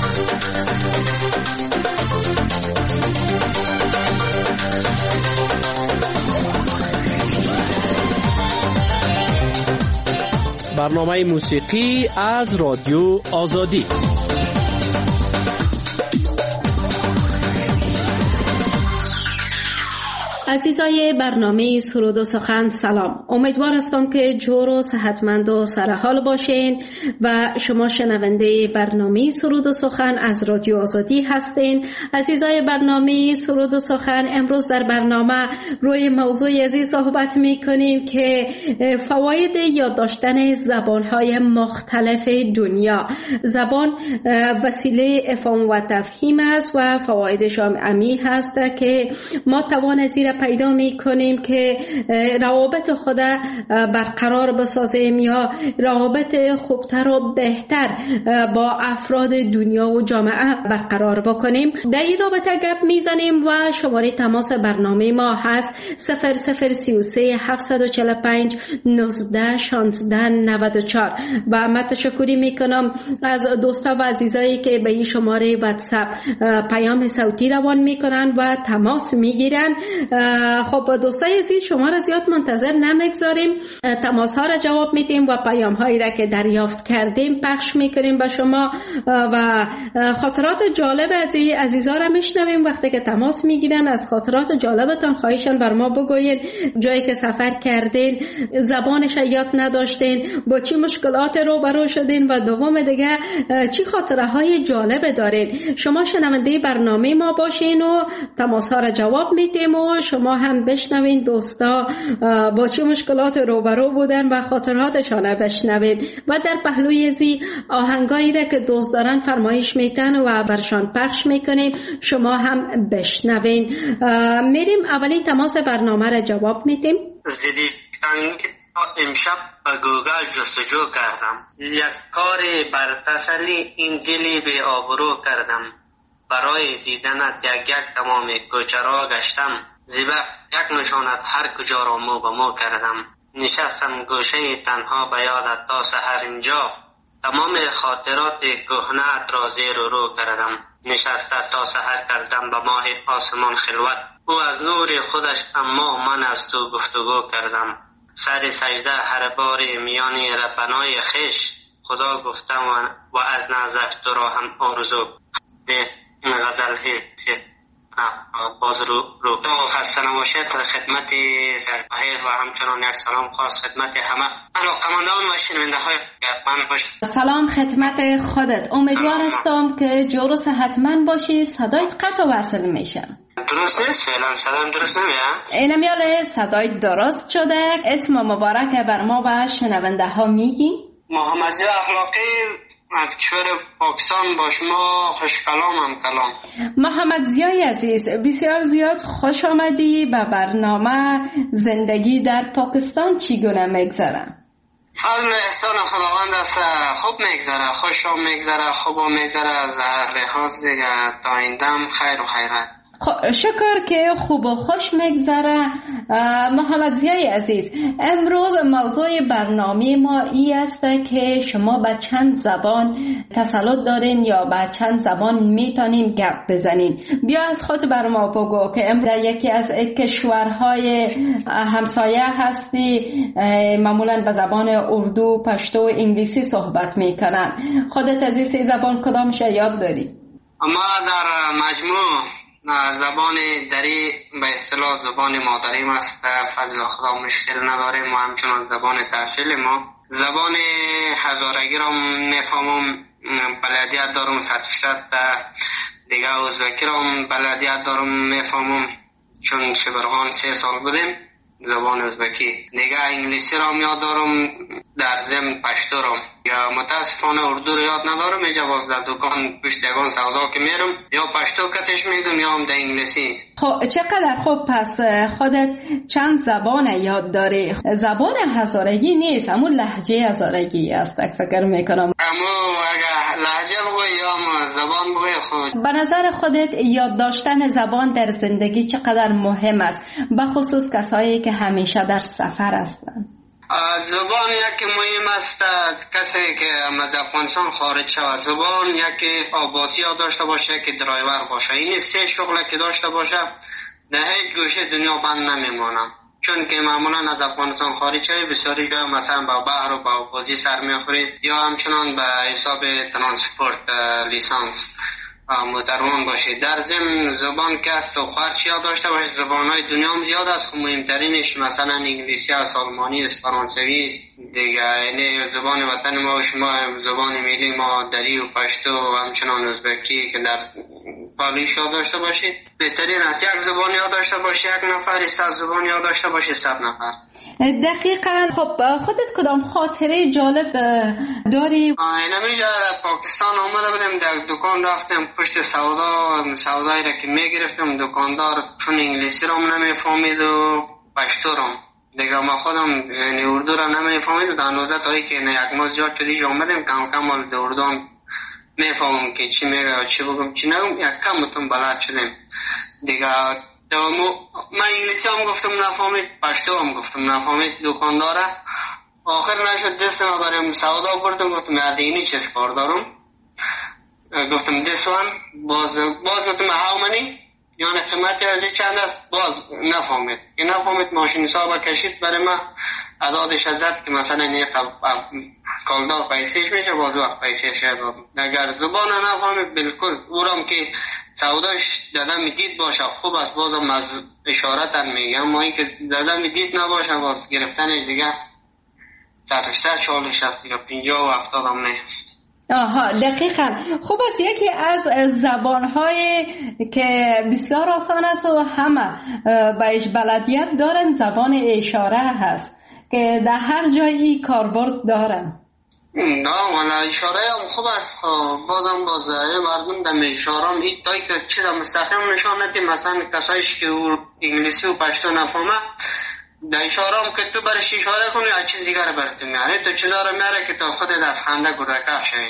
برنامه موسیقی از رادیو آزادی. عزیزای برنامه سرود و سخن سلام. امیدوار هستم که جور و صحتمند و سرحال باشین و شما شنونده برنامه سرود و سخن از رادیو آزادی هستین. عزیزای برنامه سرود و سخن، امروز در برنامه روی موضوع عزیز صحبت میکنیم که فواید یاد داشتن زبانهای مختلف دنیا. زبان وسیله افهام و تفهیم است و فوایدش هم عمیق هست که ما توان زیر پیدا می کنیم که روابط خود برقرار بسازیم یا روابط خوبتر و بهتر با افراد دنیا و جامعه برقرار بکنیم. در این رابطه گپ میزنیم و شماره تماس برنامه ما هست 0033 745 19 16 94 و من تشکری میکنم از دوستا و عزیزایی که به این شماره واتساپ پیام صوتی روان میکنن و تماس میگیرن. خب دوستای عزیز، شما را زیاد منتظر نمیگذاریم، تماس ها را جواب میدیم و پیام هایی را که دریافت کردیم پخش میکنیم به شما و خاطرات جالب از عزیزا را میشنویم. وقتی که تماس میگیرن از خاطرات جالبتان خواهشان بر ما بگوین، جایی که سفر کردین، زبانش یاد نداشتین، با چی مشکلات روبرو شدین و دوم دیگه چی خاطره های جالب دارین. شما شنونده برنامه ما باشین و تماس ها را جواب میدیم و شما هم بشنوین دوستا با چه مشکلات روبرو بودن و خاطراتشان بشنوین و در پهلوی زی آهنگایی را که دوست دارن فرمایش میتن و برشان پخش میکنیم، شما هم بشنوین. میریم اولین تماس برنامه را جواب میدیم. امشب با گوگل جستجو کردم، یک کار بر تسلی این دلی به آبرو کردم، برای دیدنت یک تمام کوچه را گشتم، زیبا یک نشانت هر کجا را مو به مو کردم، نشستم گوشه تنها به یادت تا سحر اینجا، تمام خاطرات کهنه‌ات را زیر و رو کردم، نشسته تا سحر کردم به ماه آسمان خلوت، او از نور خودش اما من از تو گفتگو کردم، سر سجده هر بار میان ربنای خش، خدا گفتم و از نزدش تو را هم آرزو. این غزل باز رو خسته نباشید. خدمت سرپاهیر و همچنان یک سلام خاص خدمت همه علاقه‌مندان و شنونده های من باشید. سلام خدمت خودت. امیدوار هستم که جور و صحتمند باشی. صدایت قطع و وصل میشه. درست نیست؟ فعلا صدایم درست نمیاد؟ اینمیاله صدایت درست شده. اسم مبارک بر ما و شنونده ها میگی؟ محمدی اخلاقی از کشور پاکستان با شما خوش کلامم کلام. محمد زیای عزیز، بسیار زیاد خوش آمدی به برنامه. زندگی در پاکستان چگونه میگذره؟ فضل احسان خداوند است، خوب میگذره، خوش میگذره، خوب میگذره، از هر لحاظ دیگه تا آیندهم خیر و خیرات. شکر که خوب و خوش میگذره. محمد زیای عزیز، امروز موضوع برنامه ما ای است که شما به چند زبان تسلط دارین یا به چند زبان میتونین گپ بزنین. بیا از خود بر ما بگو که امروز در یکی از کشورهای همسایه هستی، معمولا به زبان اردو، پشتو و انگلیسی صحبت میکنن. خودت از این سه زبان کدامش یاد داری؟ اما در مجموع زبان دری به اصطلاح زبان مادریم است، فضل خدا مشکل نداریم و همچنان زبان تحصیل ما. زبان هزارگی را میفهمم، بلدیت دارم 100%. دیگه ازبکی را بلدیت دارم میفهمم، چون شبرغان 3 سال بودیم زبان ازبکی. دیگه انگلیسی را یاد دارم، در ضمن پشتو را. یا متاسفانه اردو رو یاد ندارم، اینجا باز در دکان پشت یگان سودا که میرم یا پشتو کتش میدم یا هم در انگلیسی. خب چقدر خوب. پس خودت چند زبان یاد داری. زبان هزارگی نیست، اما لهجه هزارگی است فکر میکنم. اما اگه لهجه بگوی یا زبان بگوی خود. به نظر خودت یاد داشتن زبان در زندگی چقدر مهم است، به خصوص کسایی که همیشه در سفر هستند؟ زبان یکی مهم است. کسی که از افغانستان خارج شود زبان یکی آباسی ها داشته باشه که درایور باشه. این سه شغل که داشته باشه در هیچ گوشه دنیا بند نمیمانه. چون که معمولا از افغانستان خارج شوی بسیاری جای مثلا با بحر و با آبازی سر میخورید یا همچنان به حساب ترانسپورت لیسانس متروان باشه. در ضمن زبان که است و خرچی ها داشته باشه. زبانهای دنیا هم زیاد است، مهمترینش مثلا انگلیسی است، آلمانی است، فرانسوی است دیگه. یعنی زبان وطن ما و شما زبان ملی ما دری و پشتو و همچنان ازبکی که در پالیش ها داشته باشید. بهترین است یک زبان ها داشته باشه، یک نفر 100 زبان ها داشته باشه 100 نفر. دقیقاً. خب خودت کدام خاطره جالب داری؟ اینمیجا پاکستان آمده بودم، در دکان رفتم پشت سودایی را که میگرفتم دکاندار چون انگلیسی را نمیفهمید و پشتو را دیگه ما خودم یعنی اردو را نمیفهمید و در نوزه تایی که یک ماه زیاد چلیج آمدم کم کم در اردو میفهمم که چی میگه و چی بگم چی نگم، یک کم اتون بلد شدم دیگه. من انگلیسی هم گفتم نفهمید، پشتو هم گفتم نفهمید دکانداره. آخر نشد دست ما بریم سودا بردم، گفتم اینی چیز کار دارم، گفتم this one باز گفتم how many یعنی قیمت ازی چند است، باز نفهمید. که نفهمید ماشین حساب کشید برای من عدادش ازد که مثلا این کالدار پیسیش میشه، باز وقت پیسیش دادم. اگر زبان نفهمید بالکل اورم که سوداش دادم دید باشه خوب است، بازم از اشارت میگم، اما این که دادم دید نباشه باز گرفتن دیگه 100 چالش است دیگه 50 و 70 هم نه. آها دقیقاً. خوب است. یکی از زبان‌های که بسیار آسان است و همه بهش بلدیت دارن زبان اشاره هست که در هر جایی کاربرد دارن. نه والا اشاره هم خوب است. بازم مردم در اشاره هم این تایی که چیز مستقیم نشان نده، مثلا کسایش که انگلیسی و پشتو نفهمه در اشاره هم که تو برش اشاره کنی از چیز دیگر براتون میاره، تو چیزا رو میاره که تو خودت از خنده گرکف شوی.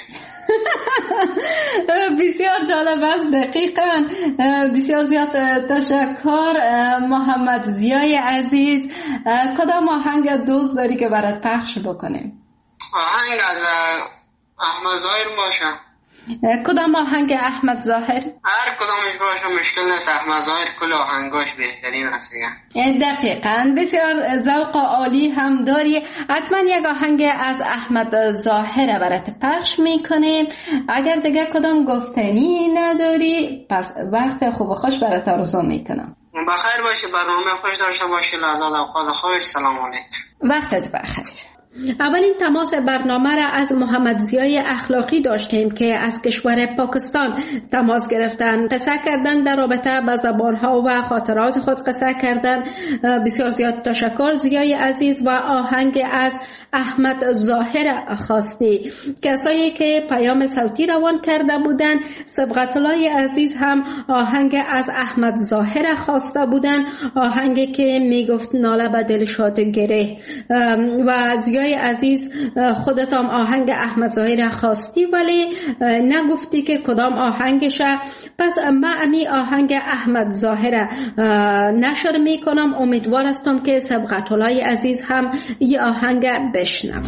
بسیار جالب است. دقیقاً. بسیار زیاد تشکر محمد ضیای عزیز. کدام آهنگ دوست داری که برات پخش بکنیم؟ آهنگ از احمد ظاهر باشه. کدام آهنگ احمد ظاهر؟ هر کدامش باشه مشکل نیست. احمد ظاهر کل آهنگاش بهترین است. دقیقاً. بسیار ذوق عالی هم داری. حتما یک آهنگ از احمد ظاهر برات پخش میکنیم. اگر دیگه کدام گفتنی نداری پس وقت خوب و خوش برات آرزو میکنم. بخیر باشی، برنامه خوش داشته باشی. لحظات اوقات خوش. سلام علیکم. وقتت بخیر. اولین تماس برنامه را از محمد ضیای اخلاقی داشتیم که از کشور پاکستان تماس گرفتن، قصه کردن در رابطه با زبانها و خاطرات خود قصه کردن. بسیار زیاد تشکر ضیای عزیز. و آهنگ از احمد ظاهر خواستی. کسایی که پیام صوتی روان کرده بودن سبقت الله عزیز هم آهنگ از احمد ظاهر خواسته بودن، آهنگی که میگفت ناله به دل شاد گره. و ضیای عزیز خودت هم آهنگ احمد ظاهر خواستی ولی نگفتی که کدام آهنگشه. پس من امی آهنگ احمد ظاهر نشر میکنم. امیدوار هستم که سبقت الله عزیز هم این آهنگ بشنوند.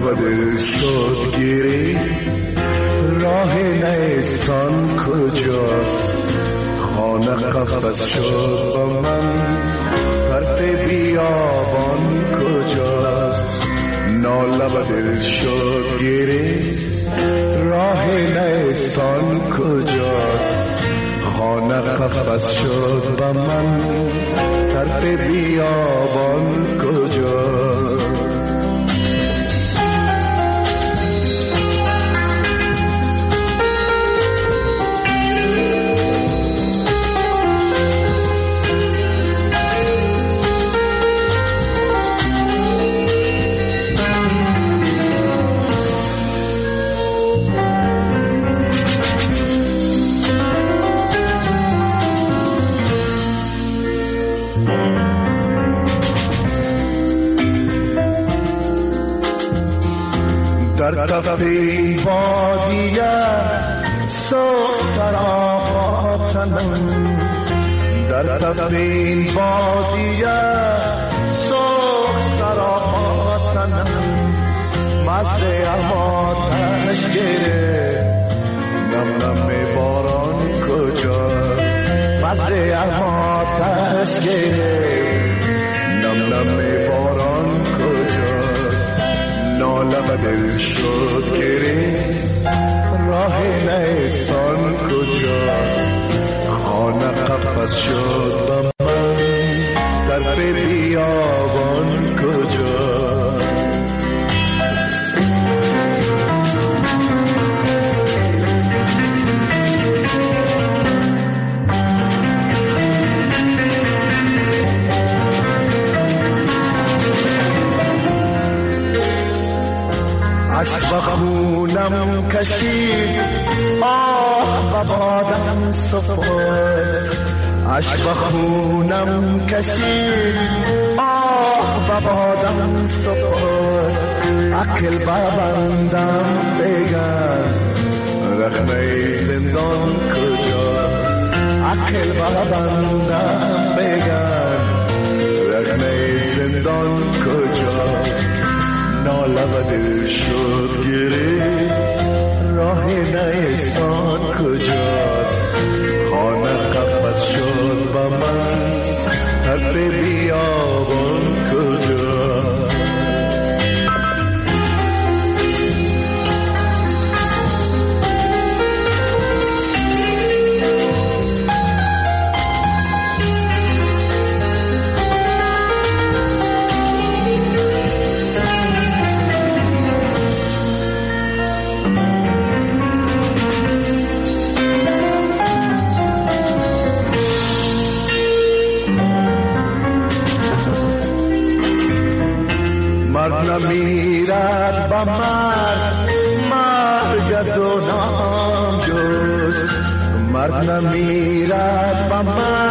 نالب دل شد گیری راه نیستان کجاست خانه قفس شد با من طرف بیابان کجاست نالب دل شد گیری راه نیستان کجاست خانه قفس شد با من طرف بیابان کجاست در تفتی بادیه سوخ سراپاتنم در تفتی بادیه سوخ سراپاتنم مزه اماتش گره نم نم باران کجاست مزه اماتش گره نم نم باران کجاست نالب دل شد گری راه نیستان کجاست خانه قفس شد با من طرف بیابان کجاست عشق بخونم کشید آه ببادم سفر عشق بخونم کشید آه ببادم سفر عقل ببندم بگم رخنه زندان کجاست عقل ببندم بگم رخنه زندان کجاست نالب دل شد گری راه نیستان کجاست خانه قفس شد با من طرف بیابان کجاست مرد نمیرد با مرگ از و نام جز مرد نمیرد با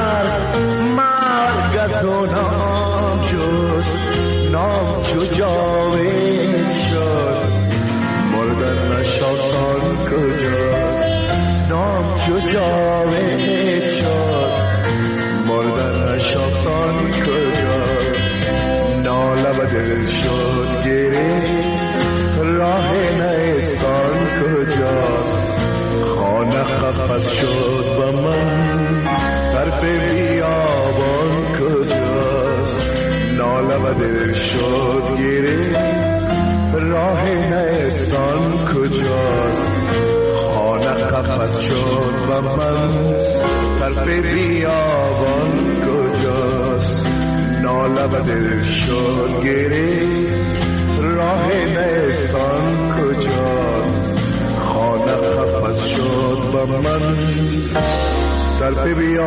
مرگ از و نام جز نام چو جاوید شد مردن نشاسان کجاست نام چو جاوید شد مردن نشاسان کجاست نالب دل شد گری راه نیستان کجاست خانه قفس شد با من طرف بیابان کجاست نالب دل شد گری راه نیستان کجاست خانه قفس شد با من طرف بیابان کجاست نالب دل شد گری راه نیستان کجاست خانه قفس شد با من طرف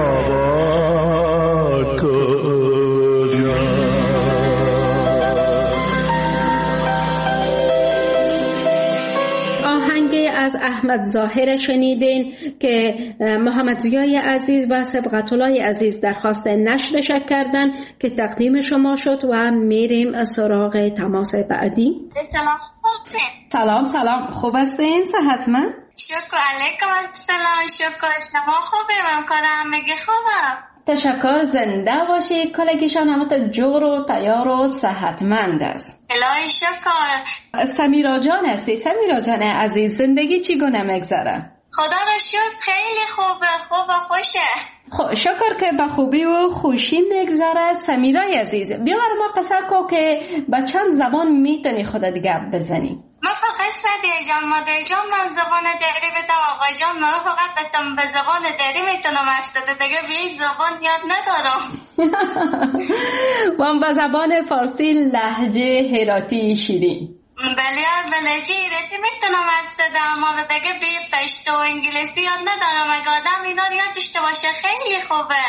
بیابان کجاست از احمد ظاهر شنیدین که محمد ضیای عزیز و سبقت الله عزیز درخواست نشرش کردن که تقدیم شما شد و میریم سراغ تماس بعدی. سلام خوبین؟ سلام خوب هستین؟ صحتمند؟ شکر علیکم السلام. شکر شما خوبه؟ من کنم میگه خوبم. تشکر، زنده باشی. کلگیشان همه جور و تیار و صحتمند است. الهی شکر. سمیرا جان هستی؟ سمیرا جان عزیز، زندگی چگونه میگذره؟ خدا را شکر خیلی خوبه، خوب و خوشه. خب شکر که به خوبی و خوشی میگذره. سمیرای عزیز بیا برای ما قصه کو که به چند زبان میتونی خودت گپ بزنی؟ من فقط سدیه جان، مادر جان من زبان دری بدم، آقا جان من فقط به زبان دری میتونم حرف زده، دیگه به هیچ زبان یاد ندارم. من به زبان فارسی لهجه هراتی شیرین. بله هراتی میتونم حرف زده، اما دیگه به پشتو و انگلیسی یاد ندارم. اگه آدم اینا رو یاد داشته باشه خیلی خوبه.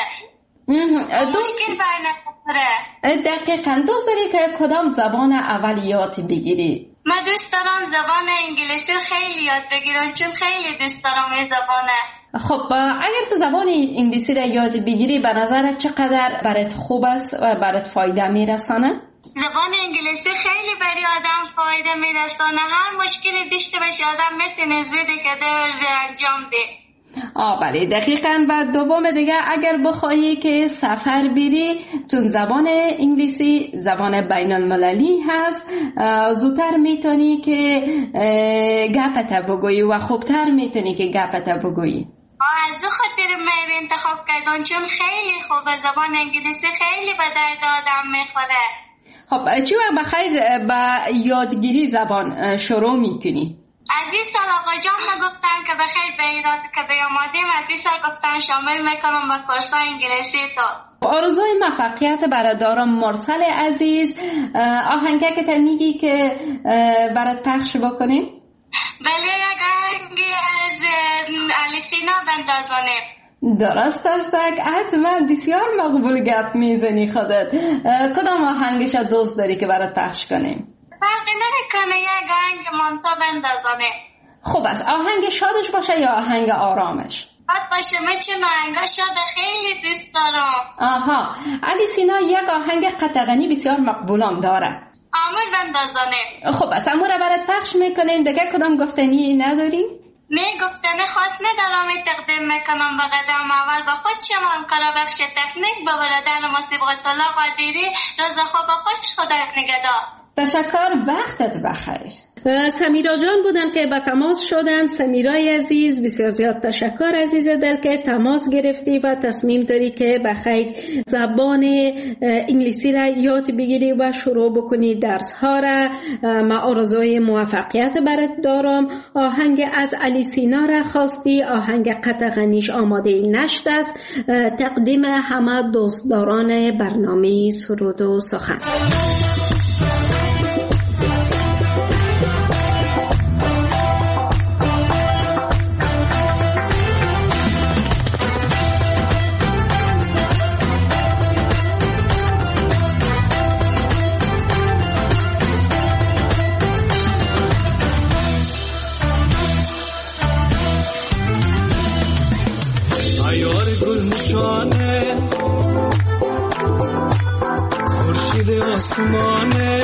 مشکل بر نمیخوره. دقیقاً. دوست داری که کدام زبان اولیات بگیری؟ من دوست دارم زبان انگلیسی خیلی یاد بگیرم، چون خیلی دوست دارم این زبانه. خب اگر تو زبان انگلیسی را یاد بگیری به نظرت چقدر برات خوب است و برات فایده میرسانه؟ زبان انگلیسی خیلی برای آدم فایده میرسانه. هر مشکلی داشته باشه آدم میتونه زودی که انجام ده. بله دقیقاً. و دوم دیگه اگر بخواهی که سفر بری، چون زبان انگلیسی زبان بین المللی هست، زودتر میتونی که گپت بگویی و خوبتر میتونی که گپت بگویی. از او خاطر من انتخاب کردم، چون خیلی خوبه. زبان انگلیسی خیلی به درد آدم میخوره. خب چی وقت بخیر با یادگیری زبان شروع میکنی؟ از این سال آقا جان گفتن که بخیر به ایراد که بیامادیم، از این سال گفتن شامل میکنم به کورسای انگلیسی تو. آرزوی موفقیت برای دارم. مرسل عزیز، آهنگه که تا میگی که برات پخش بکنیم؟ بله یک آهنگی از علی سینا بندازانه. درست است. حتما بسیار مقبول گپ میزنی خودت. کدام آهنگش دوست داری که برات پخش کنیم؟ فرقی نمیکنه، یک آهنگ مانتا بندازانه. خوب است. آهنگ شادش باشه یا آهنگ آرامش؟ شاد باشه. من چون آهنگ شاد خیلی دوست دارم. علی سینا یک آهنگ قطغنی بسیار مقبولان داره. آمور بندازانه. خوب است. امور برات پخش میکنیم. دیگه کدام گفتنی نداری؟ نه گفتنی خاص ندارم. تقدیم میکنم به قدم اول به خود شما کارا بخش تکنیک، به برادر مصیبت الله قادری. روز خوب خوش، خدا نگهدار. تشکر، وقتت بخیر. سمیرا جان بودن که به تماس شدن. سمیرای عزیز بسیار زیاد تشکر عزیز دل که تماس گرفتی و تصمیم داری که بخیر زبان انگلیسی را یاد بگیری و شروع بکنی درس ها را. ما آرزوی موفقیت برات دارم. آهنگ از علی سینا را خواستی، آهنگ قطغنیش آماده نشد است. تقدیم همه دوستداران برنامه سرود و سخن. آسمانه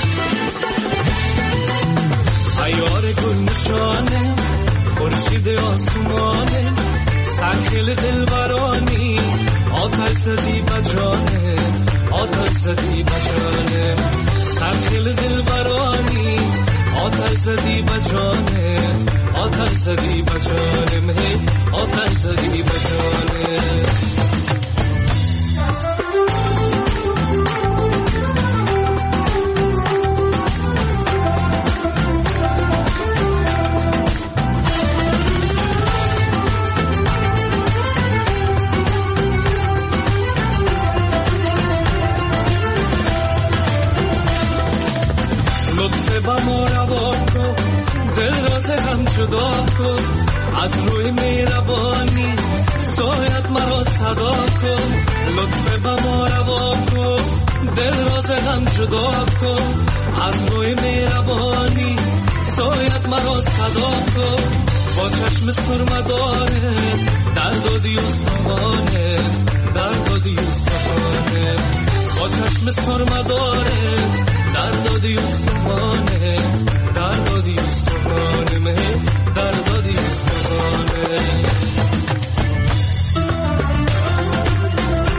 عیار گل نشانه، خورشید آسمانه، سرخیل دلبرانی، آتش زدی بجانه، آتش زدی بجانه، سرخیل دلبرانی، آتش زدی بجانه، آتش زدی بجانه، مهی آتش زدی بجانه. جدا کن از روی مهربانی، سایت مرا صدا کن، لطف به ما روا کن، دل راز هم جدا کن از روی مهربانی، سایت مرا صدا کن، با چشم سرمداره درد و دیوستانه، درد و دیوستانه، با چشم سرمداره درد و دیوستانه، درد و دیوستانه، مه درد و دیوستانه.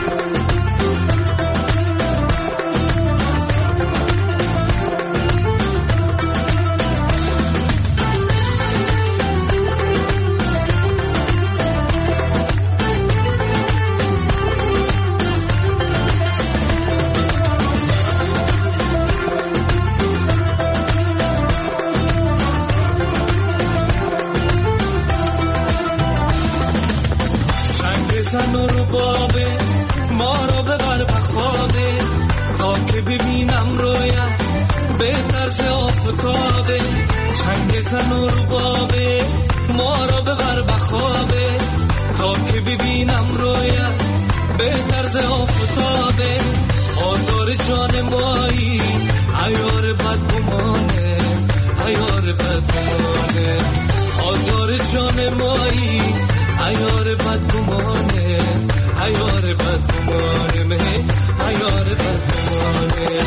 تا که ببینم رویت به طرز آفتابه، چنگ زن و ربابه ما را ببر بخوابه، تا که ببینم رویت به طرز آفتابه، آزار جان مایی عیار بدگمانه، عیار بدگمانه، آزار جان مایی عیار بدگمانه، عیار بدگمانه، عیار بدگمانه.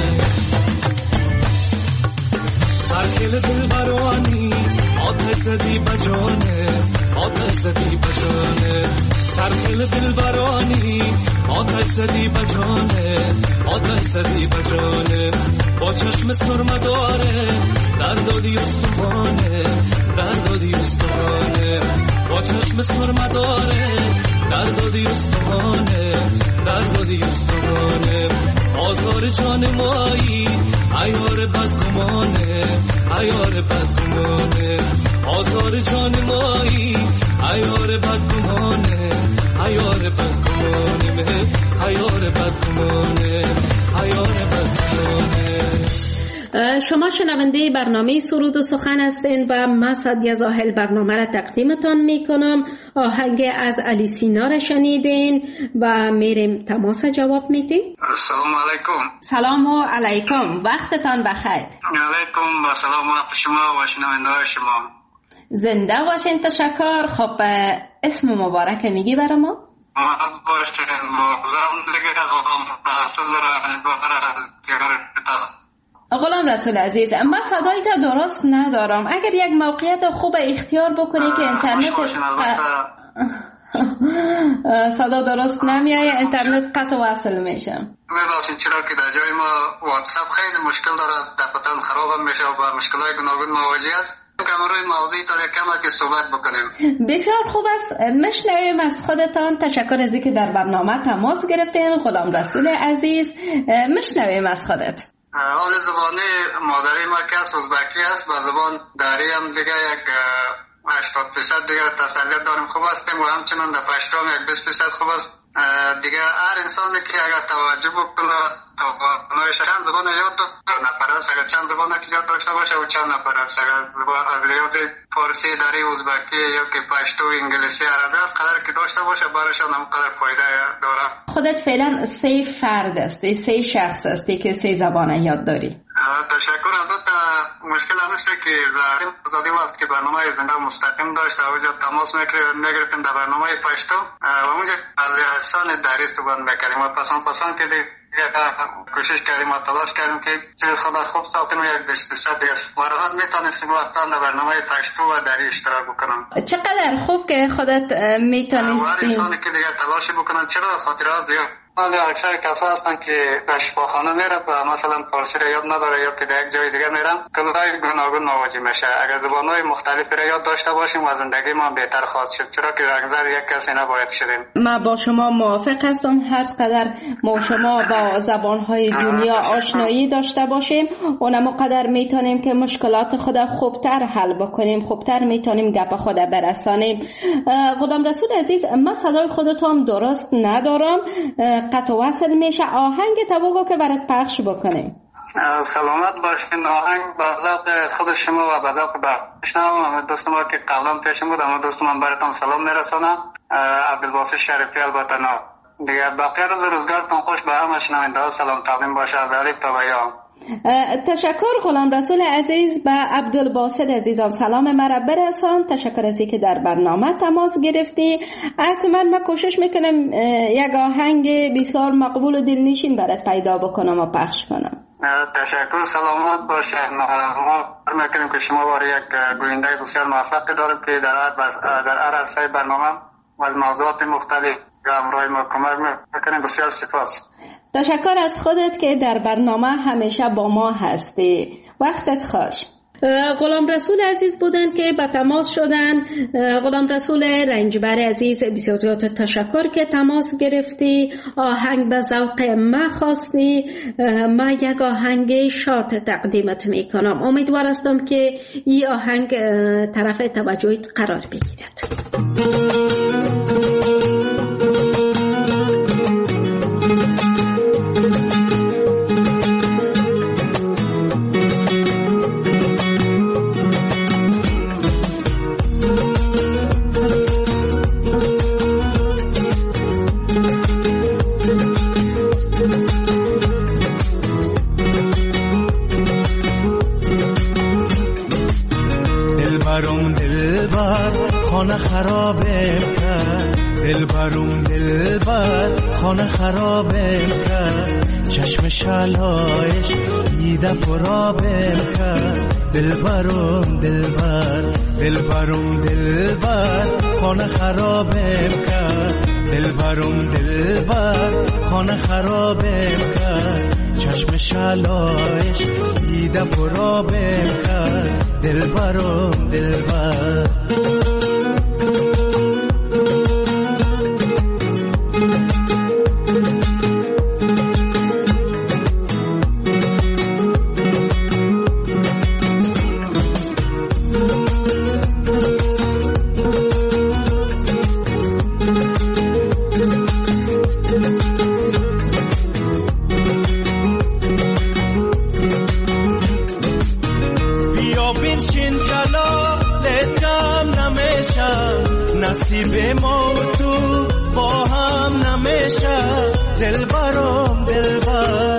سرکل دل برانی آتش زدی بجانه، آتش زدی بجانه، سرکل دل برانی آتش زدی بجانه، آتش زدی بجانه، با چشم سرمه داره در دادی استخانه، در دادی استخانه، با چشم سرمه داره در دادی استخانه، در دادی استخانه، آزار جان مایی عیار بدگمانه، عیار بدگمانه، آزار جان مایی عیار بدگمانه، عیار بدگمانه، عیار بدگمانه، عیار بدگمانه. شما شنونده برنامه سرود و سخن هستین و من سعدیه زاهل برنامه را تقدیمتان میکنم. آهنگ از علی سینا را شنیدین و میریم تماس جواب میدیم. السلام علیکم. سلام و علیکم، وقتتان بخیر. علیکم و سلام وقت شما و شنونده شما. زنده باشین. تشکر. خب اسم مبارک میگی برای ما؟ باشین غلام رسول عزیز، من صدایت درست ندارم. اگر یک موقعیت خوب اختیار بکنی که اینترنت صدا درست نمیایه، اینترنت قطع وصل میشه. میباشین چرا که در جای ما واتساپ خیلی مشکل داره، دفعتاً خراب میشه و با مشکلات گوناگون مواجه است. که روی موضوعی تا کم که صحبت بکنیم. بسیار خوب است، مشنویم از خودتان. تشکر از اینکه در برنامه تماس گرفتین. غلام رسول عزیز، مشنویم از خودت. حال زبانی مادری ما که ازبکی است و زبان داری هم دیگه یک 80% دیگه تسلیت داریم خوب هستیم و همچنان در پشتو هم یک 20% خوب است. دیگه هر انسانی که اگر توجه بکنه توانایش چند زبان یاد نفر است، اگر چند زبان که یاد داشته باشه و چند نفر است، اگر یاد فارسی داری، ازبکی یا که پشتو، انگلیسی، عربی قدر که داشته باشه برایشان هم قدر فایده داره. خودت فعلا 3 فرد هستی، 3 شخص هستی که 3 زبان یاد داری. تشکر. البته مشکل همیشه که زادی وقت که برنامه زنده مستقیم داشت اونجا تماس میگرفتیم در برنامه پشتو و اونجا از لحسان دری صحبت میکردیم و پسند که کوشش کردیم و تلاش کردیم که خدا خوب ساکنم یک 20% دیگه راحت میتونستیم وقتا در برنامه پشتو و دری اشتراک بکنم. چقدر خوب که خودت میتونستی. هر انسانی که دیگه تلاش بکنن، چرا خاطرات زیاد ولی اکثر کسا هستن که به شفاخانه میره و مثلا فارسی را یاد نداره یا که در یک جای دیگه میرن کلای گوناگون مواجه میشه. اگر زبانهای مختلفی را یاد داشته باشیم و زندگی ما بهتر خواهد شد، چرا که اگر یک کسی نباید شدیم. ما با شما موافق هستم. هر قدر ما شما با زبانهای دنیا آشنایی داشته باشیم اونم قدر میتونیم که مشکلات خود خوبتر حل بکنیم، خوبتر میتونیم گپ خود برسانیم. غلام رسول عزیز، من صدای خودتون درست ندارم، قطع وصل میشه. آهنگ تو که برات پخش بکنیم. سلامت باشین. آهنگ به ذوق خود شما و به ذوق بشنوم. دوست ما که قبلا پیشم بود اما دوست من براتون سلام میرسونم. عبدالباسط شریفی البته نه دیگه. بقیه روزگارتون خوش. به همه شنونده سلام تقدیم باشه از الف تا یا. تشکر غلام رسول عزیز. به عبدالباسط عزیزم سلام مرا برسان. تشکر از اینکه در برنامه تماس گرفتی. حتما من کوشش میکنم یک آهنگ بسیار مقبول و دلنشین برات پیدا بکنم و پخش کنم. تشکر. سلامت باشین. ما میکنیم که شما بار یک گوینده بسیار موفق داریم که در هر عرصه برنامه و از موضوعات مختلف همراه ما کمک میکنیم. بسیار سپاس. تشکر از خودت که در برنامه همیشه با ما هستی. وقتت خوش. غلام رسول عزیز بودن که به تماس شدن. غلام رسول رنجبر عزیز، بسیار زیاد تشکر که تماس گرفتی. آهنگ به ذوق ما خواستی. ما یک آهنگ شاد تقدیمت میکنم. امیدوار هستم که این آهنگ طرف توجهت قرار بگیرد. خرابم کرد دلبرم دلبر خانه خرابم کرد چشم شلایش دیده پرابم کرد دلبرم دلبر دلبرم دلبر خانه خرابم کرد دلبرم دلبر خانه خرابم کرد چشم شلایش دیده پرابم کرد دلبرم دلبر نصیب ما و تو با هم نمیشه دلبرم دلبر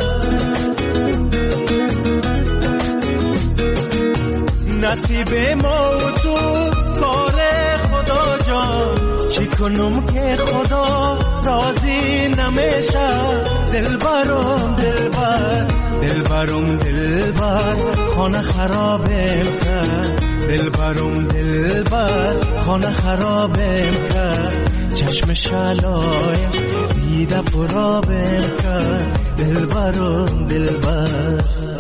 نصیب ما و تو کار خدا جان چی کنم که خدا راضی نمیشه دلبرم دلبر دلبرم دلبر خانه خرابم کرد دلبرم دلبر خانه خرابم کرد چشم شلای دیده پرابم کرد دلبرم دلبر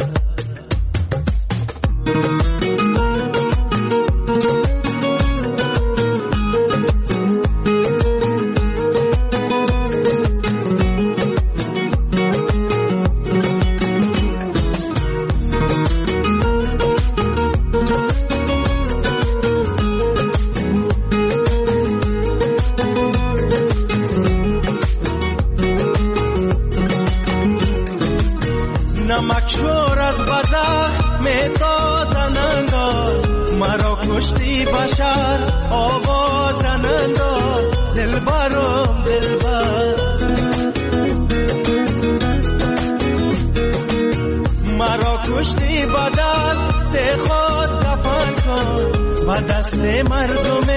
نمکشور از بزخ میتازن انداز مرا کشتی بشر آوازن انداز دلبرم دلبر مرا کشتی با دست خود دفن کن با دست مردم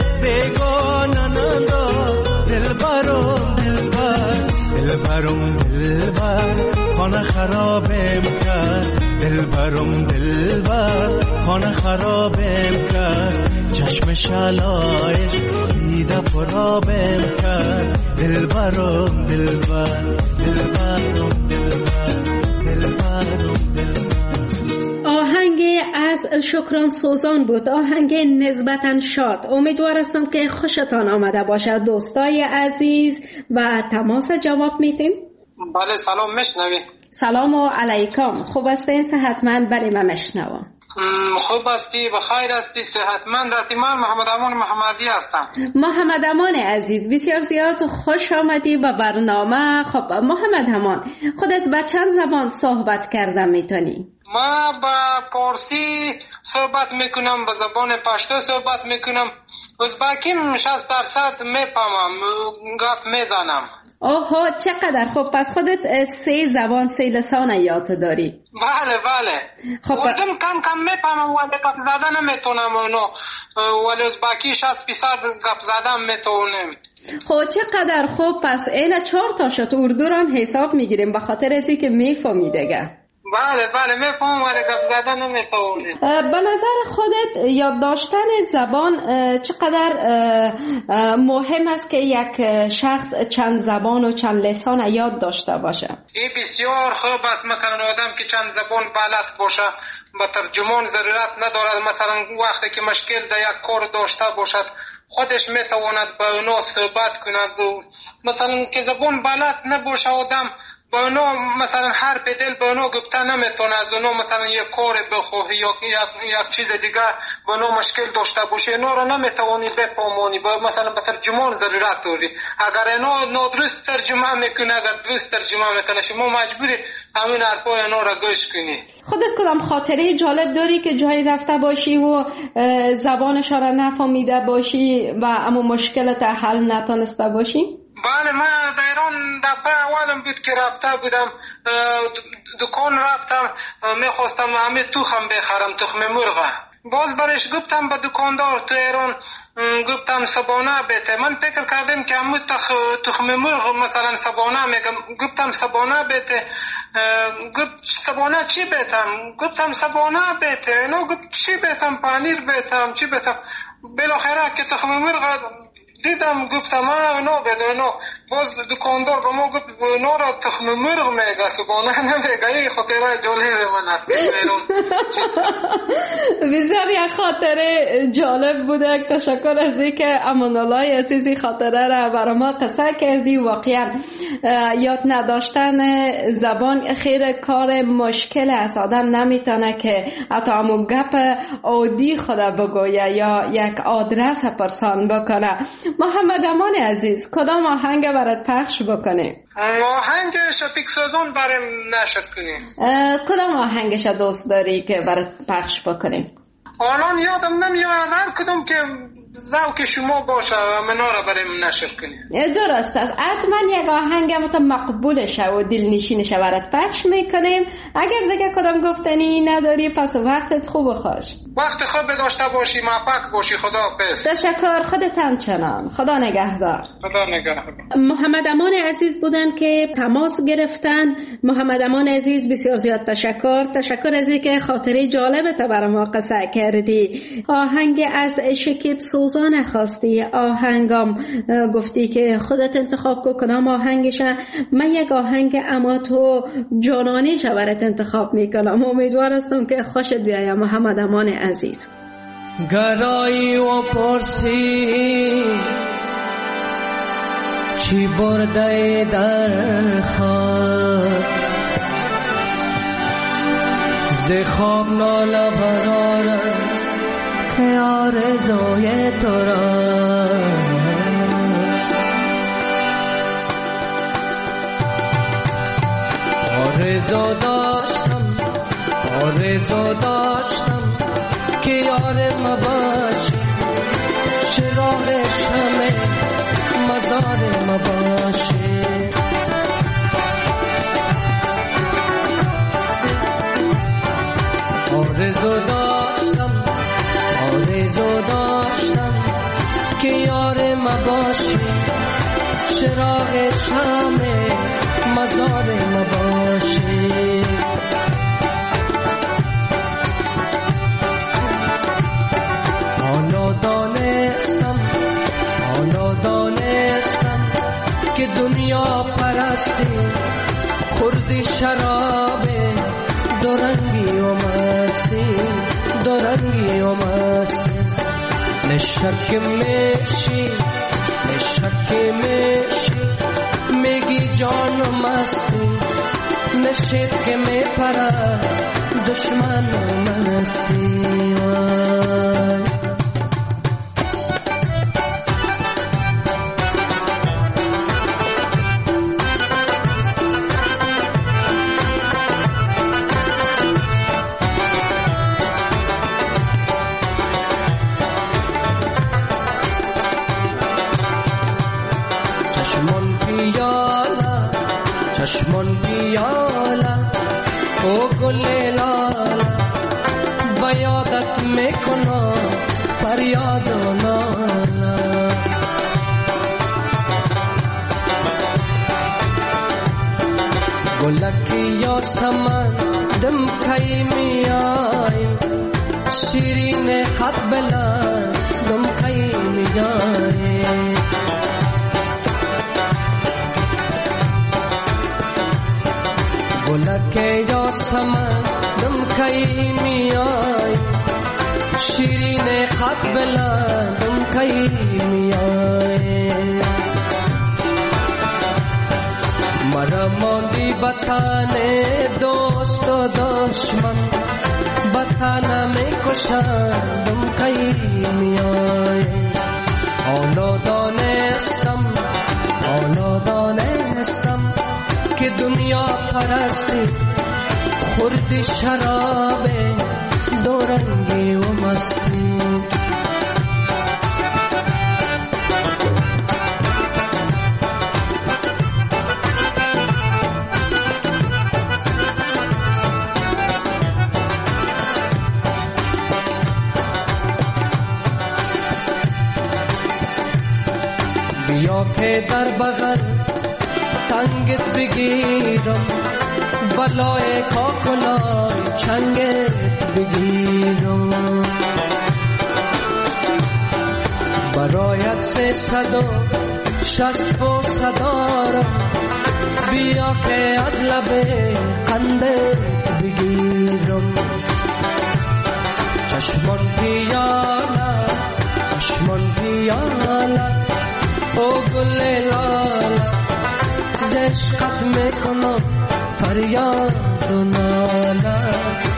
بیگانن انداز دلبرم دلبر دلبرم دلبر خانه خرابم کرد دلبرم دلبر خانه خرابم کرد چشم شلایش دیده پرابم کرد دلبرم دلبر دلبرم دلبر دلبرم دلبر. آهنگ از شکران سوزان بود، آهنگ نسبتاً شاد. امیدوار هستم که خوشتان آمده باشد دوستای عزیز و تماس جواب میتیم. بله سلام میشنوی؟ سلام و علیکم. خوب هستین؟ صحتمند؟ برای من میشنوم. خوب هستی؟ بخیر هستی؟ صحتمند هستی؟ من محمد امان محمدی هستم. محمد امان عزیز بسیار زیاد خوش آمدی به برنامه. خب محمد امان خودت به چند زبان صحبت کرده میتونی؟ ما با پارسی صحبت میکنم، به زبان پشتو صحبت میکنم، ازبکیم 60% میفهمم، گپ میزنم. اوه چقدر خوب. پس خودت 3 زبان 3 لسان یاد داری؟ بله بله. خب اردم کم میفهمم ولی گپ زدن نمیتونم اونو، ولی ازبکی 60% گپ زدن میتونم. خب چقدر خوب. پس این 4 تاشو تو اردو رو هم حساب میگیریم به خاطر ازی که میفهمی دیگه. بله بله میفهمم ولی گپ زدن نمیتونم. به نظر خودت یاد داشتن زبان چقدر مهم است که یک شخص چند زبان و چند لسان یاد داشته باشه؟ این بسیار خوب است. مثلا آدم که چند زبان بلد باشه با ترجمان ضرورت ندارد. مثلا وقتی که مشکل در یک کار داشته باشد خودش میتواند با اونا صحبت کند. مثلا که زبان بلد نباشه آدم با اونا مثلا هر بدل با اونا گفته نمیتونه، از اونا مثلا یک کار بخواه یا یک چیز دیگه با اونا مشکل داشته باشه اینا رو نمیتوانی بفهمانی، مثلا به ترجمان ضرورت داری. اگر اینا نادرست ترجمه میکنه، اگر درست ترجمه میکنه شما مجبوری همین حرفای اینا رو گوش کنی. خودت کدام خاطره جالب داری که جایی رفته باشی و زبانش را نفهمیده باشی و اما مشکلت حل نتونسته باشی؟ بله من در ایران دفعه اولم بود که رفته بودم دکان رفتم، میخواستم همه تخم بخرم، تخم مرغ. باز برش گفتم به دکاندار تو ایران، گفتم سبانه بیته. من فکر کردم که همون تخم مرغ مثلا سبانه میگم، گفتم سبانه بیته. گفت سبانه چی بیتم؟ گفتم سبانه بیته. نو گفت چی بیتم؟ پنیر بیتم، چی بیتم؟ بالاخره که تخم مرغ دیدم گفتم نو بیته. نو باز دکاندار به ما گفت نو را تخم مرغ میگه، سبانه نمیگه. این خاطره جالب من است. بسیار یک خاطره جالب بوده. تشکر از اینکه امان الله عزیزی خاطره را برای ما قصه کردی. واقعا یاد نداشتن زبان خیلی کار مشکل است. آدم نمیتونه که حتی همون گپ عادی خود بگویه یا یک آدرس پرسان بکنه. محمد امان عزیز، کدام آهنگ برات پخش بکنیم؟ آهنگ شفیق سازان برام نشر کنیم. کدام آهنگش دوست داری که برات پخش بکنیم؟ الان یادم نمیاد هر کدوم که ذوق شما باشه منا را برام نشر کنیم. درست است. حتما یک آهنگ مقبولشه و دلنشینشه برات پخش میکنیم. اگر دیگه کدام گفتنی نداری پس وقتت خوب و خوش. وقت خوب داشته باشی، موفق باشی. خدا حافظ. تشکر. خودت همچنان. خدا نگهدار. خدا نگهدار. محمد امان عزیز بودن که تماس گرفتن. محمد امان عزیز بسیار زیاد تشکر از اینکه خاطره جالبت برای ما قصه کردی. آهنگ از شکیب سوزان خواستی، آهنگام گفتی که خودت انتخاب کدام آهنگشه. من یک آهنگ اما تو جانانیش برات انتخاب میکنم. امیدوار هستم که خوشت بیاید محمد امان عزیز. گرایی و پرسی چی برده در خواب، ز خواب ناله برارم که آرزوی تو را. آرزو داشتم که یار ما باشی، چراغ شمع مزار ما باشی. آرزو داشتم که یار ما باشی، چراغ شمع مزار ما باشی. حالا دانستم که دنیا پرستی خوردی شراب دورنگی و مستی. نشک میشی میگی جان و مستی، نشید که میپرد دشمن و مستی. چشمان پیاله او گل لاله، بیادت میکنم فریاد و ناله. گلکی یا سمن دم کی میای، شیرین خط بلند دم کی میای. گلکی یا سمن دم کی میای، شیرین خط بلند دم کی میای. مرا ماندی بطن دوست و دشمن، بطن می کشند دم کی میای. حالا دانستم که دنیا پرستی خوردی شراب دورنگی و مستی. بیا که در بغل تنگت بگیرم بلای کاکلای چنگت بگیرم برایت 360 بوسه دارم بیا که از لب قندت بگیرم چشمان پیاله او گل لاله ز عشقت میکنم فریاد و ناله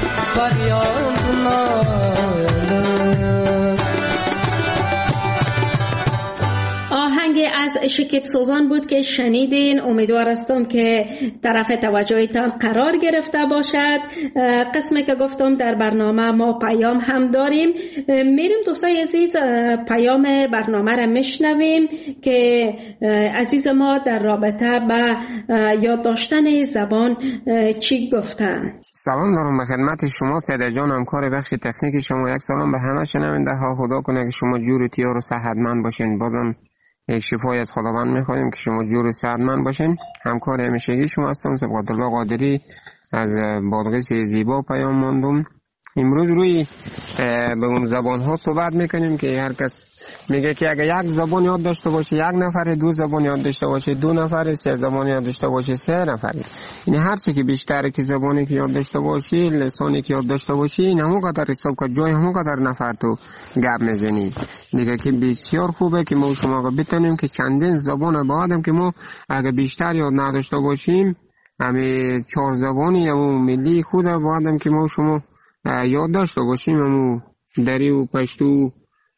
آهنگ از شکیب سوزان بود که شنیدین. امیدوار هستم که طرف توجهتان قرار گرفته باشد. قسمی که گفتم در برنامه ما پیام هم داریم. میریم دوستای عزیز پیام برنامه را میشنویم که عزیز ما در رابطه با یاد داشتن زبان چی گفتن. سلام دارم به خدمت شما سیده جان، همکار بخش تکنیک شما. یک سلام به همه شنونده ها. خدا کنه که شما جور و تیار و صحتمند باشین. بازم یک شفای از خداوند میخوایم که شما جور و صحتمند باشین. همکار همیشگی شما هستم سبقت الله قادری از بادغیس زیبا پیام ماندم. امروز روی به اون زبان ها صحبت میکنیم که هر کس میگه که اگه یک زبان یاد داشته باشه یک نفر، دو زبان یاد داشته باشه دو نفر، سه زبان یاد داشته باشه سه نفر. این هر چی که بیشتره که زبانی که یاد داشته باشی، لسانی که یاد داشته باشی، این همون قدر حساب که جای همون قدر نفر تو گپ میزنی دیگه، که بسیار خوبه که ما شما بتونیم که چندین زبان بعدم که ما اگه بیشتر یاد نداشته باشیم، همه 4 زبانی همون ملی خود بعدم که ما شما یاد داشته باشیم، همون دری و پشتو،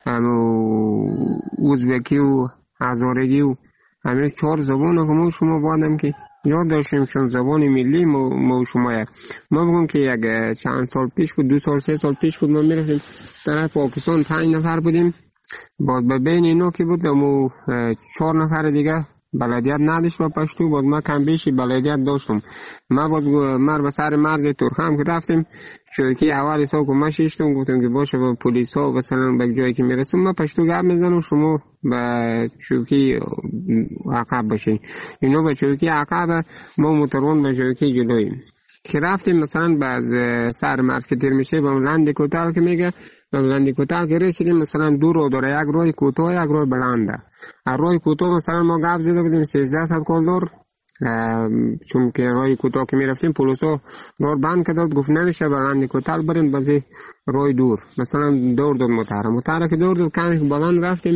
همون ازبکی و هزارگی و همه 4 زبان که ما شما بعدم که یاد داشتیم، چون زبان ملی ما شما ما بگم که یک چند سال پیش بود، 2 سال 3 سال پیش بود، ما میرفتیم طرف پاکستان 5 نفر بودیم، بعد به بین اینا که بود ما 4 نفر دیگه بلدیت نداشت با پشتو، بعد ما کم بیشی بلدیت داشتم. ما باز به سر مرز ترخم که رفتیم چوکی اول سال که ما شیشتم گفتم که باشه با پلیس ها مثلا به جایی که میرسیم ما پشتو گپ میزنم شما به چوکی عقب باشین. اینو به چوکی عقب ما موترون به چوکی جلویم که رفتیم مثلا باز سر مرز که تیر میشه با لند کوتاه که میگه لند کوتاه که رسیدیم مثلا 2 رو داره، یک روی کوتاه یک روی بلنده. روی کوتاه مثلا ما گپ زده بودیم 1300 کلدر، چون که روی کوتاه که میرفتیم پلیسا راه بند کرد گفت نمیشه بلند کوتاه بریم بازی روی دور، مثلا دور موتر که دور کمی بلند رفتیم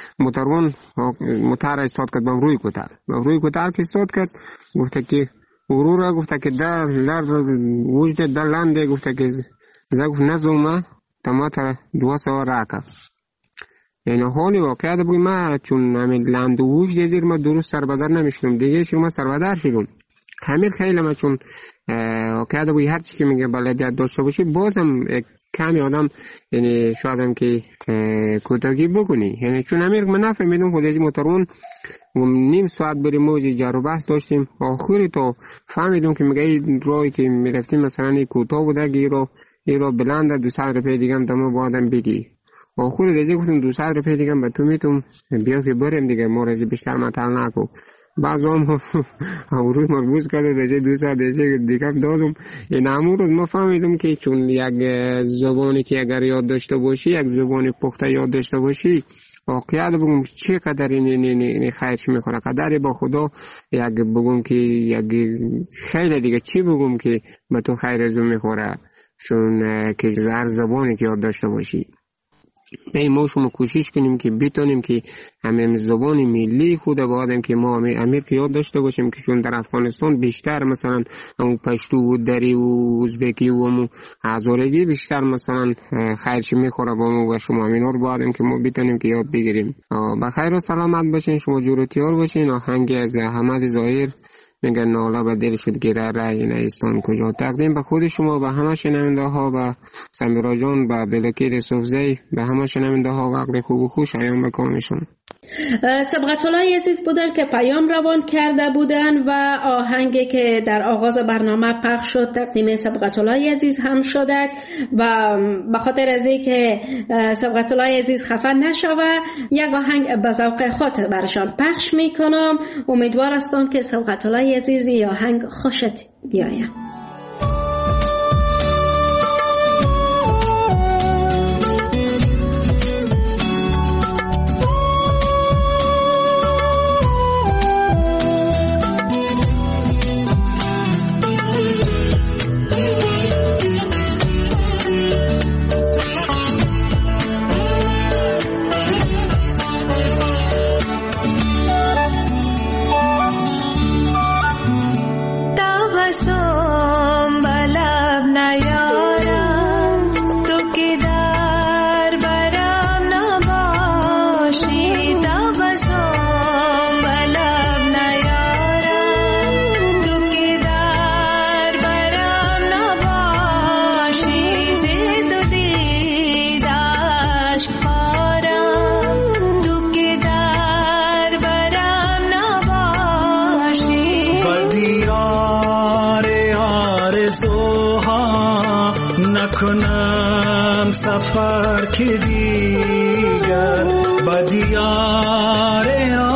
موتر استاد کرد بم روی کوتاه که استاد کرد گفته که ورورا گفته که در وجد در لنده گفته که گفت نزومه تماتر 200 راکا. یعنی حالی واقعیت بگوی ما چون همین لند وجد زیر ما درست سربدر نمیشتم دیگه شما سربدر شدم همین خیلی ما چون واقعیت بگوی هر چی که میگه بلدیت داشته باشی بازم کمی آدم یعنی شاید هم که کوتاهی بکنی، یعنی چون همین من نفهمیدم خود از موترون نیم ساعت بریم موجی جر و بحث داشتیم، آخری تو فهمیدم که میگه روی که میرفتیم مثلا کوتاه بوده که ایرو بلنده 200 روپیه دیگه هم دمو بادم بدی. آخر رزی گفتم 200 روپیه دیگه به تو میتونم بیا که بریم دیگه ما رزی بیشتر مطل نکو. بعض هم روی مربوط کرده رزی 200 دیگه دادم. این همون روز ما فهمیدم که چون یک زبانی که اگر یاد داشته باشی، یک زبانی پخته یاد داشته باشی، واقعیت بگم چه قدر این خیرش میخوره، قدری با خدا یک بگم که یک خیلی دیگه چی بگم که به تو خیر ازو میخوره، چون که هر زبانی که یاد داشته باشی. ما شما کوشش کنیم که بتونیم که همین زبان ملی خود بعدم که ما امیر که یاد داشته باشیم، که چون در افغانستان بیشتر مثلا اون پشتو و دری و ازبکی و هزارگی بیشتر مثلا خیرش میخوره با ما و شما، اینا رو بعدم که ما بتونیم که یاد بگیریم. بخیر و سلامت باشین، شما جور و تیار باشین. آهنگ از احمد ظاهر میگه ناله به دل شد گیره رای نیستان کجا، تقدیم به خود شما، به همه شنونده ها، به سمیرا جان، به بلکیر صوفزی، به همه شنونده ها وقت خوب و خوش ایام بکامشون. سبقت‌الله عزیز بودن که پیام روان کرده بودن و آهنگی که در آغاز برنامه پخش شد تقدیم سبقت‌الله عزیز هم شده و به خاطر از اینکه سبقت‌الله عزیز خفه نشوه یک آهنگ به ذوق خود برشان پخش میکنم. امیدوار هستم که سبقت‌الله عزیز این آهنگ خوشت بیاید. نکنم سفر که دیگر با دیار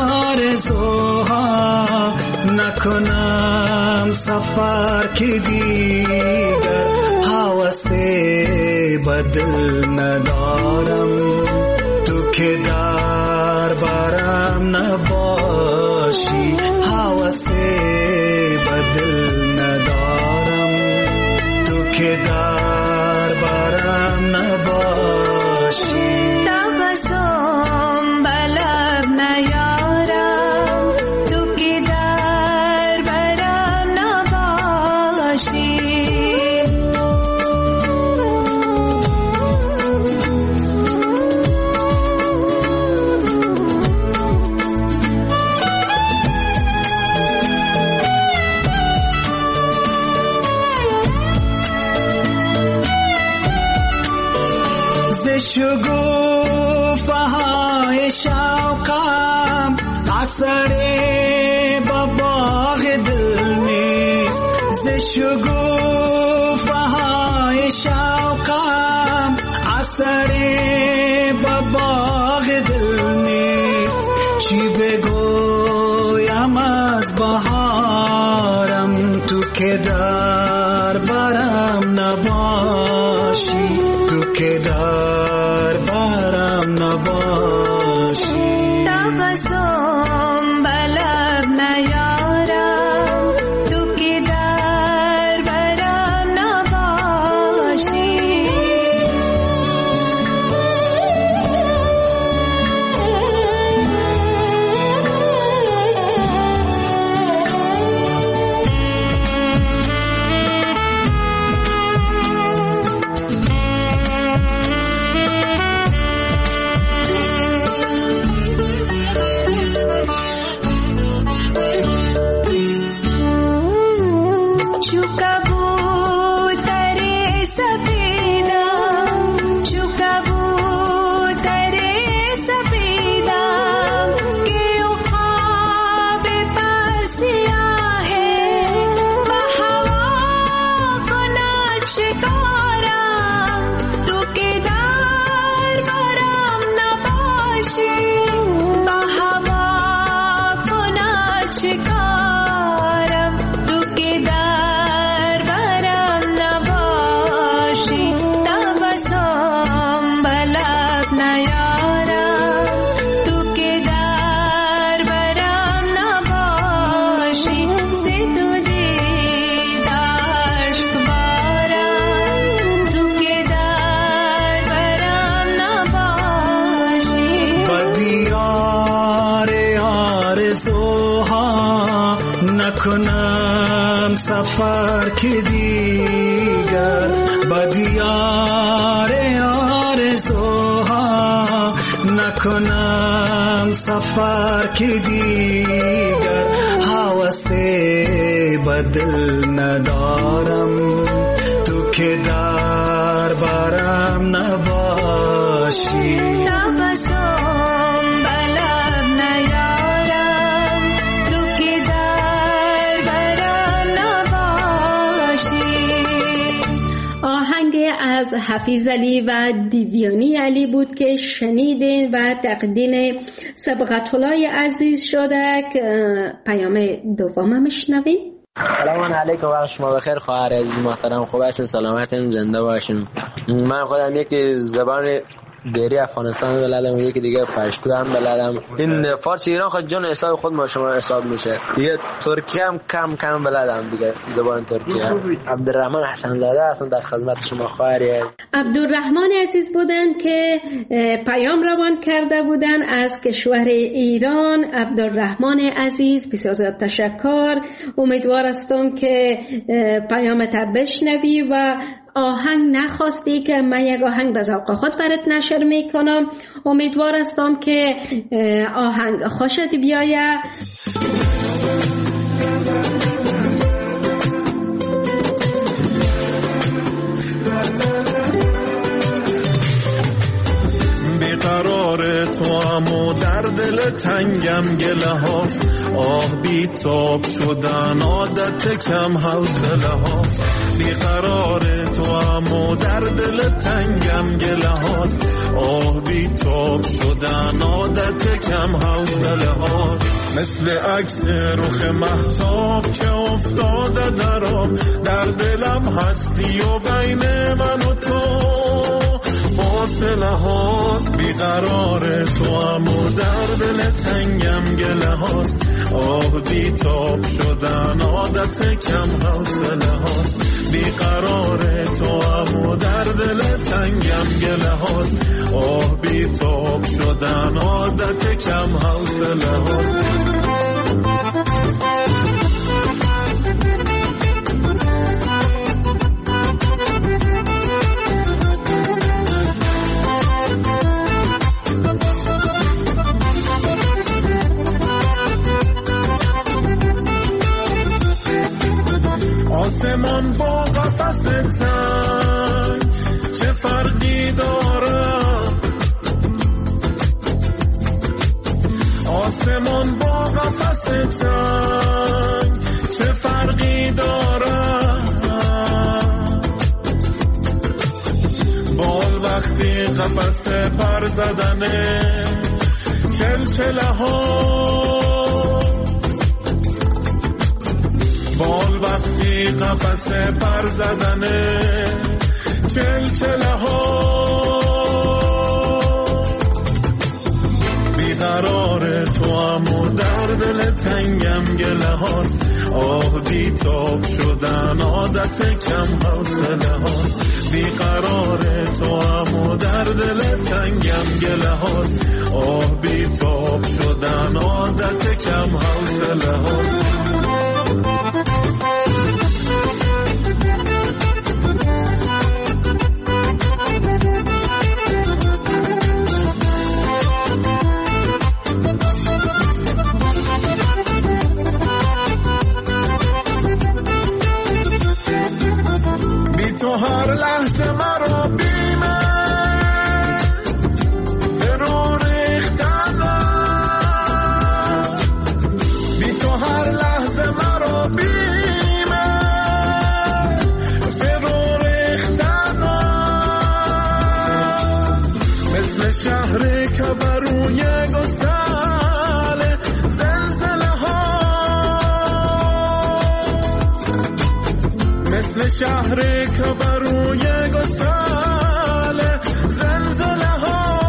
آرزوها نکنم سفر که دیگر حوث بدل ندارم تو که در برم نباشی حوث بدل ندارم تو که در برم نباشی تبسم بلب نیارم تو که در برم نباشی شگوفه های شوقم اثر با باغ دل نیست ز شگوفه های شوقم اثر با باغ دل نیست چی بگویم از بهارم تو که در برم نباشی تو که در برم نباشی تبسم بلب نیارم تو که در برم نباشی نکنم سفر که دیگر با دیار آرزوها نکنم سفر که دیگر حوث بدل ندارم تو که در برم نباشی تبسم بلب آهنگ از حفیظ علی و دیویانی علی بود که شنیدین و تقدیم سبقت‌الله عزیز شده. پیام دوم میشنویم. سلام علیکم، وقت شما بخیر خواهر عزیز محترم. خوب هستین؟ سلامتین؟ زنده باشین. من خودم یکی زبان دیری افغانستان بلدم و یکی دیگه پشتو هم بلدم. این فارسی ایران خود جان حساب خود ما شما حساب میشه. دیگه ترکی هم کم بلدم دیگه، زبان ترکی هم. عبدالرحمن حسن زاده هستم در خدمت شما خواهری. عبدالرحمن عزیز بودن که پیام روان کرده بودن از کشور ایران. عبدالرحمن عزیز بسیار زیاد تشکر. امیدوار هستم که پیامت بشنوی و آهنگ نخواستی که من یک آهنگ به ذوق خود برات نشر میکنم. امیدوار هستم که آهنگ خوشت بیایه. بیقرار تو امو در دل تنگم گله هاست، آه بی تاب شدن عادت کم حوصله هاست. بیقرار تو امو در دل تنگم گله هاست، آه بی تاب شدن عادت کم حوصله هاست. مثل عکس رخ مهتاب که افتاده در آب، در دلم هستی و بین من و تو فاصله هاست. بیقرار تو امو در دل تنگم گله هاست، آه بی تاب شدن عادت کم حوصله هاست. بیقرار تو امو در دل تنگم گله هاست، آه بی تاب شدن عادت کم حوصله هاست. آسمان با قفس تنگ چه فرقی داره؟ آسمان با قفس تنگ چه فرقی داره؟ بال وقتی قفس پر زدنه چلچله ها، بال وقتی قفس پر زدنه چلچله ها. بیقرار تو امو در دل تنگم گله هاست، آه بی تاب شدن عادت کم حوصله هاست. بیقرار تو امو در دل تنگم گله هاست، آه بی تاب شدن عادت کم حوصله هاست. تو هر لحظه مرا بیمه فرو ریختنه، بی تو هر لحظه مرا بیمه فرو ریختنه. مثل شهری که بروی گسل زلزله ها، مثل شهری که بروی گسل زلزله ها.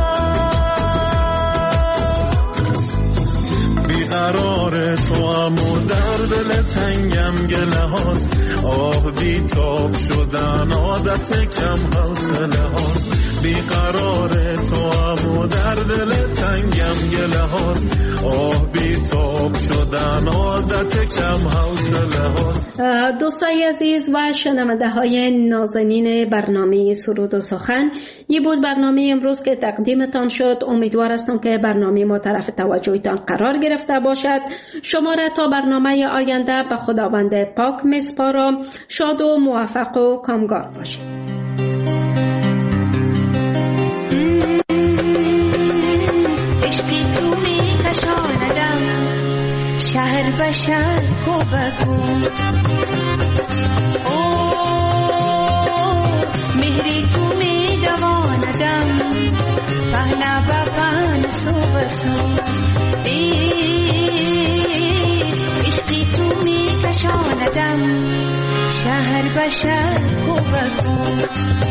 بیقرار تو امو در دل تنگم گله هاست، آه بی تاب شدن عادت کم حوصله هاست. بیقرار تو امو در دل تنگم گله هاست، آه بی تاب شدن عادت کم حوصله هاست. دوستای عزیز و شنونده های نازنین برنامه سرود و سخن، یه بود برنامه امروز که تقدیمتان شد. امیدوار هستم که برنامه ما طرف توجهتان قرار گرفته باشد. شما را تا برنامه آینده به خداوند پاک میسپارم. شاد و موفق و کامگار باشید. عشقی تو میکشاندم شهر به شهر کو بگو، کشاندم پهنا با پهن سو بسو عشقی تو می کشاندم شهر به شهر کو بکو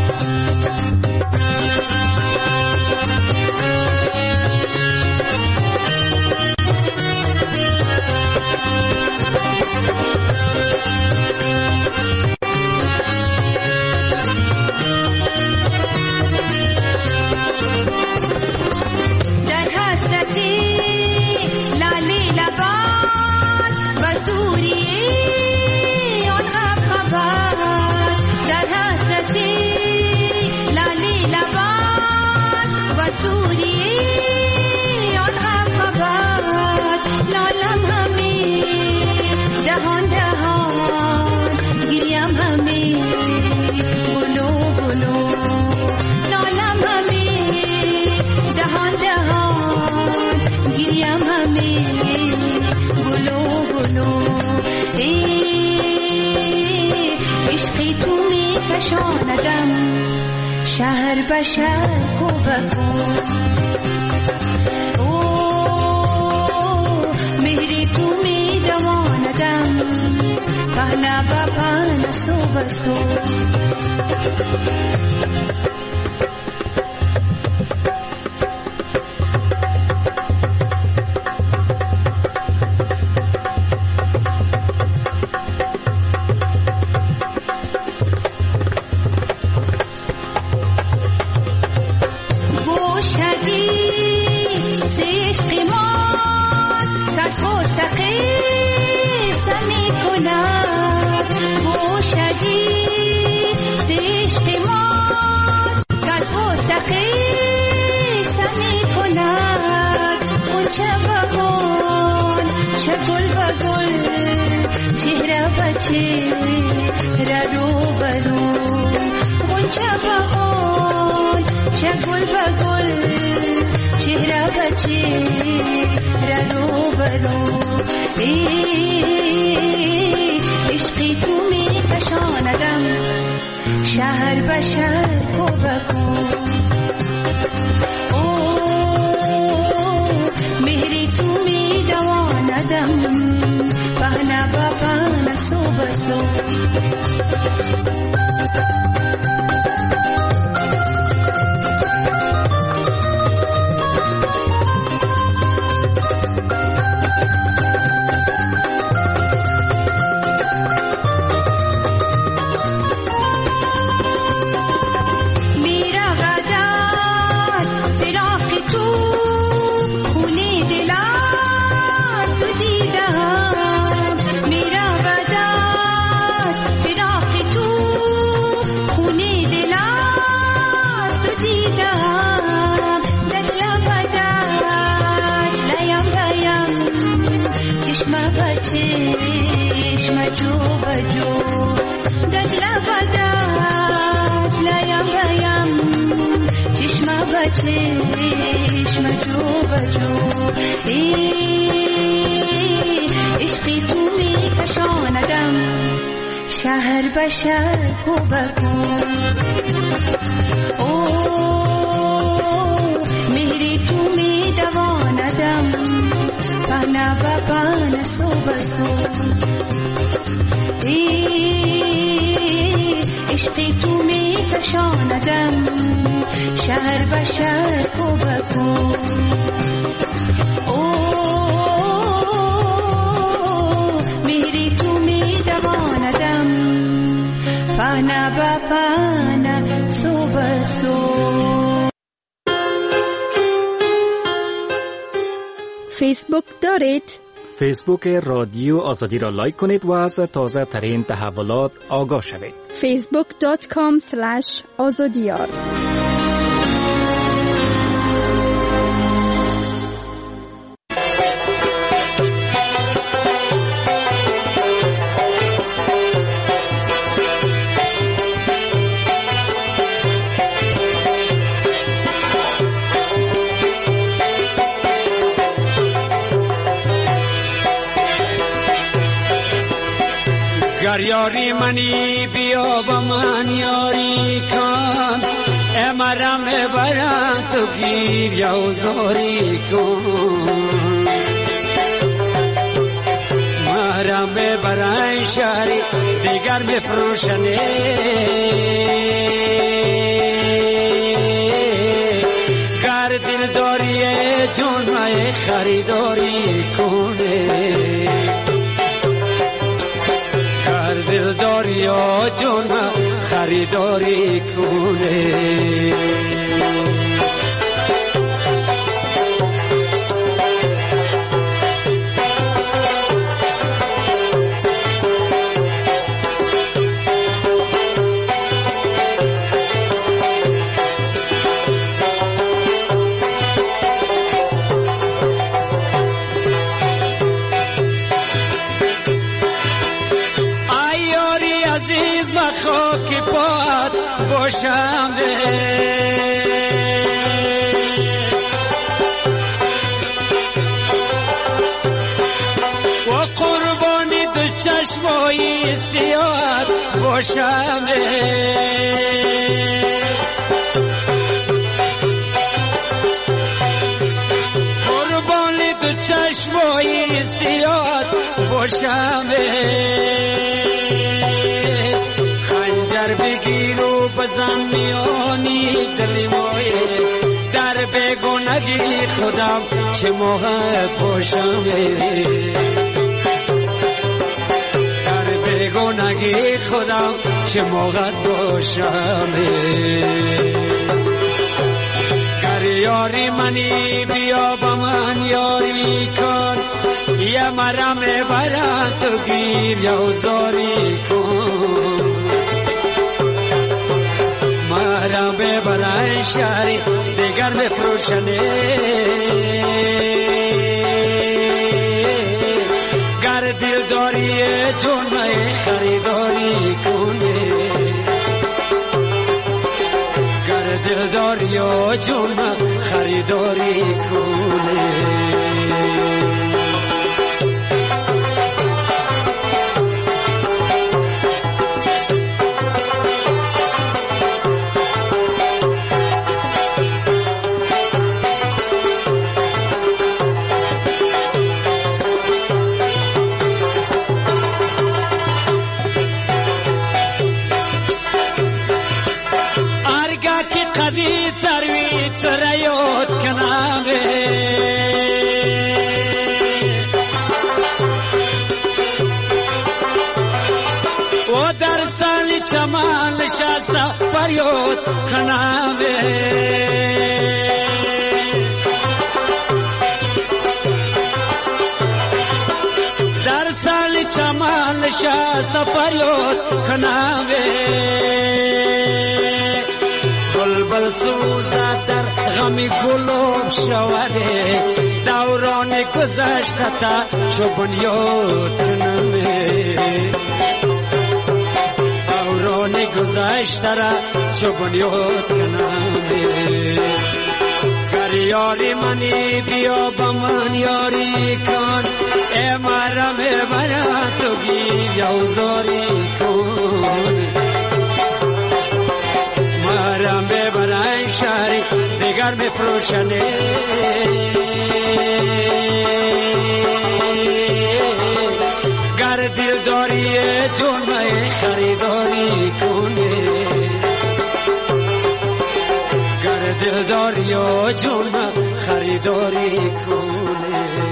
شهر به شهر کو بکو مهری تو می دواندم پهنا با پهن سو بسو شهر به شهر کو بکو مهری تو می دواندم پهنا با پهن سو بسو عشقی تو می کشاندم شهر به شهر کو بکو مهری تو می دواندم پهنا با پهن سو بسو عشقی تو می کشاندم شهر به شهر کو بکو مهری تو می دواندم پهنا با پهن سو بسو فیسبوک دارید؟ فیسبوک رادیو آزادی را لایک کنید و از تازه ترین تحولات آگاه شوید. facebook.com/azadiyar گر یاری منی بیا با من یاری کن مرم برم تو گیر یا زاری کن مرم برای شهری دیگر بفروشنه گر دل داری جون مای خریداری کنه گر دل داری جون مای خریداری کنه خاک پات باشم و قربانی تو چشمای سیاه باشم قربانی تو چشمای سیاه باشم خنجر بگیر و بزن میانی دلی مایه در بیگانگی خودم چه موقع باشم در بیگانگی خودم چه موقع باشم گر یاری منی بیا با من یاری کن یا مرم برا تو گیر یا زاری کن مرم برای شهری دیگر بفروشنه گر دل داری جون مای خریداری کنه گر دل داری جون مای خریداری کنه قدی سروی تریاد کنامه و در سال چمان نشسته فریاد کنامه در سال چمان نشسته فریاد کنامه بلبل سوزد در غمی گلوب شوده دوران گذشته تا چو بنیاد کنمه دوران گذشته را چو بنیاد کنمه گر یاری منی بیا با من یاری کن ای مرم برا تو گیر یا زاری کن مرم برای شهری دیگر بفروشنه گر دل داری جون مای خریداری کنه گر دل داری جون مای خریداری کنه